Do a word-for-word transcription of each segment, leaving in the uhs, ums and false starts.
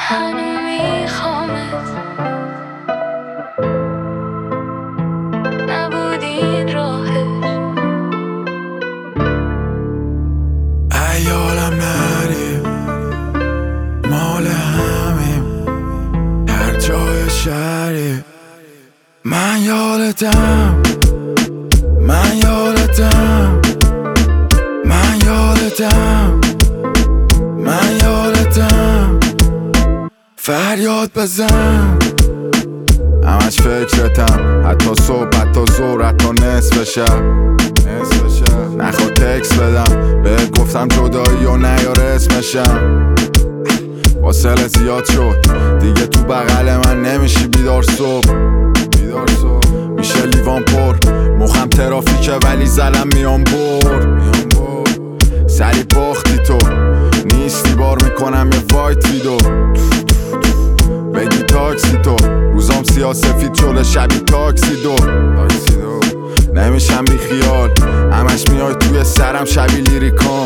هنو میخوامت نبودین راهش ایالم نری مال همیم هر جای شهری من یادتم من یادتم من یادتم من یادتم فریاد بزن همش فکرتم حتی صبح حتی ظهر حتی نصف شب نخوا تکس بدم بهت گفتم جدایی و نیار اسمشم فاصله زیاد شد دیگه تو بغل من نمیشی بیدار صبح بیدار صبح میشه لیوان پر مخم ترافیکه ولی زلم میام بر سری باختی تو نیستی بار میکنم یه وایت ویدو بگی تاکسی تو روزام سیاه سفید شده شبی تاکسی دو نمیشم بی خیال همش میای توی سرم شبی لیریکام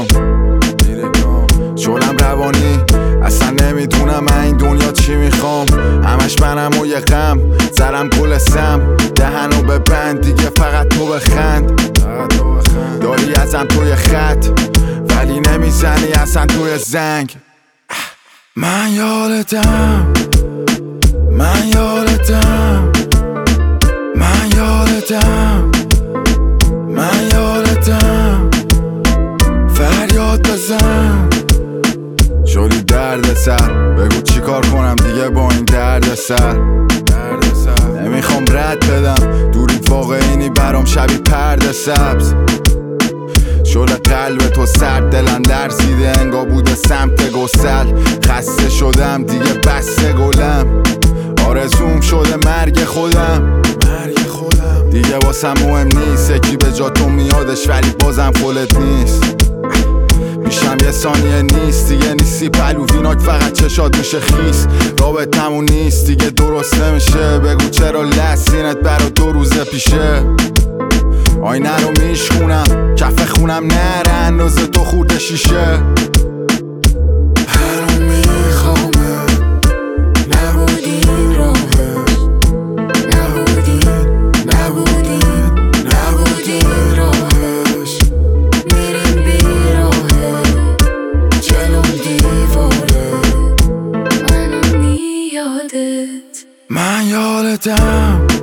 شدم روانی اصلا نمیدونم من این دنیا چی میخوام همش منم و یه غم زرم گل سم دهنو ببند دیگه فقط تو بخند داری ازم توی خط ولی نمیزنی اصلا توی زنگ من یادتم من یادتم من یادتم من یادتم فریاد بزن شدی درد سر بگو چی کار کنم دیگه با این درد سر نمیخوام رد بدم دوریت واقعینی برام شبی پرده سبز شده قلب تو سرد دلم لرزیده انگار بوده سمت گسل خسته شدم دیگه بسته گلم آرزوم شده مرگ خودم مرگ خودم دیگه واسم مهم نیست یکی به جا تو میادش ولی بازم فلت نیست میشم یه ثانیه نیست دیگه نیستی پلویناک فقط چشات میشه خیس رابطمون نیست دیگه درست نمیشه بگو چرا لسینت برا دو روزه پیشه آینه رو میشخونم کف خونم نره اندازه تو خورده شیشه هنو میخوامه نبودین راهش نبودین نبودین نبودین راهش میریم بیراهه جلوم دیواره منو میادت من یادتم